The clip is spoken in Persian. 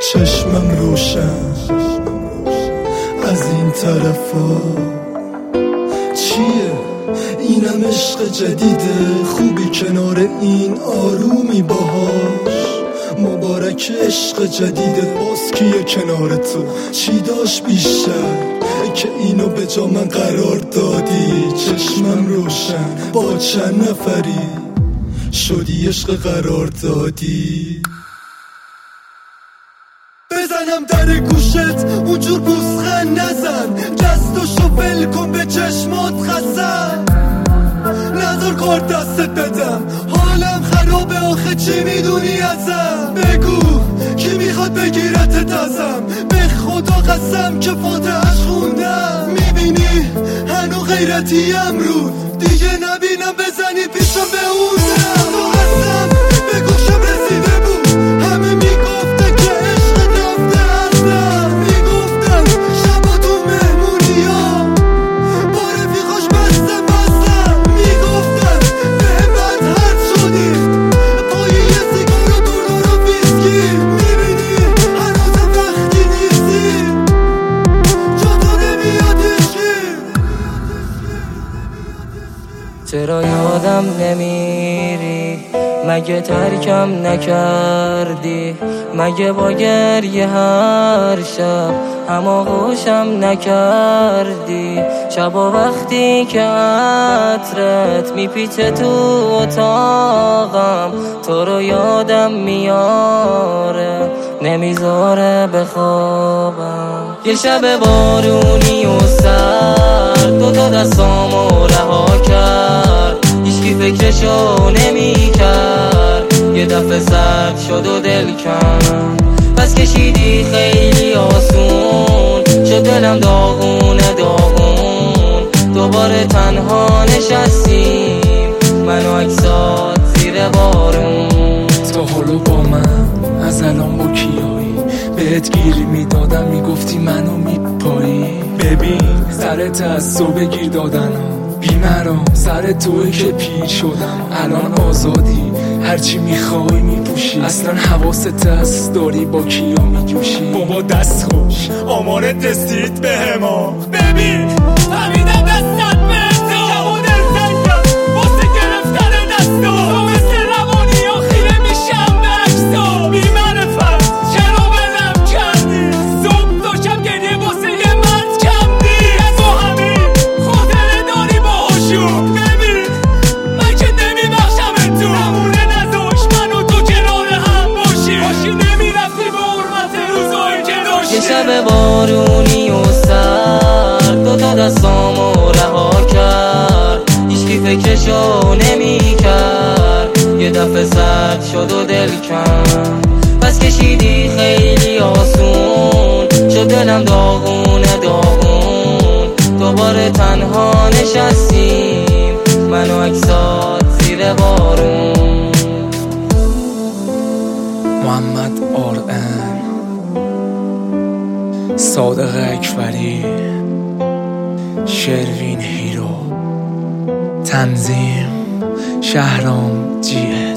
چشمم روشن از این طرفا چیه؟ اینم عشق جدیده، خوبی کنار این آرومی باهاش. مبارک عشق جدیده، باز کیه کنار تو؟ چی داشت بیشتر که اینو به جا من قرار دادی؟ چشمم روشن با چند نفری شدی عشق قرار دادی. بزنم در گوشت اونجور بوسخن نزن، دستشو ول کن به چشمات خزن، نظر کار دستت بدم حالم خرابه آخه چی میدونی ازم؟ بگو کی میخواد بگیرتت ازم؟ به خدا قسم که فاتحش خوندم. میبینی هنو غیرتی امروز دیگه نبینم بزنی پیشم به اونم. تو قسم به گوشم رسیده بود همه میگفته که عشق رفته ازم، میگفتن شبا تو مهمونی ها با رفیقاش بسته بستم، میگفتن به بد حد شدی پای یه سیگار و دورا رو ویسکی. میبینی هنوز وقتی نیستی جا تو نمیاد عشقی. چرا یادم نمیری؟ مگه ترکم نکردی؟ مگه با گریه هر شب هماغوشم نکردی؟ شبا وقتی که عطرت میپیچه تو اتاقم تو رو یادم میاره نمیذاره بخوابم. یه شب بارونی و سرد دوتا دستامو رها کرد، هیچکی فکرشو نمیکرد، یه دفعه سرد شد و دل کن پس کشیدی خیلی آسون شد دلم داغونه داغون. دوباره تنها نشستیم من و عکسات زیر بارون. تا حالا با من از الان با کیایی بهت گیری میدادم میگفتی منو میپایی. ببین سرت از صبح گیر دادن بیمرام سر توی که پیر شدم. الان آزادی هرچی میخوای میپوشی، اصلا حواست هست داری با کیا میجوشی. بابا دست خوش آمارت رسید به هما. ببین فهمیدم دستت به تو کم و دل سنگم واسه گرفتن دستا تو مثل روانی ها خیره میشم به عکسا. بی معرفت چرا بلم کردی؟ صبح تا شب گریه واسه یه مرد کردی. تو همین خاطره داری با هاشون. ببین من که نمیبخشم تو نمونه نداشت من و تو کنار هم باشی. باشی نمیرفتی به حرمت روزایی که داشتی. یه شب بارونی و سرد دوتا دستامو رها کرد، هیچکی فکرشو نمیکرد، یه دفعه سرد شد و دل کن پس کشیدی خیلی آسون شد دلم داغونه داغون. دوباره تنها نشستیم من و عکسات زیر بارون. محمد آرن، صادق اکبری، شروین هیرو، تنظیم شهرام جیه.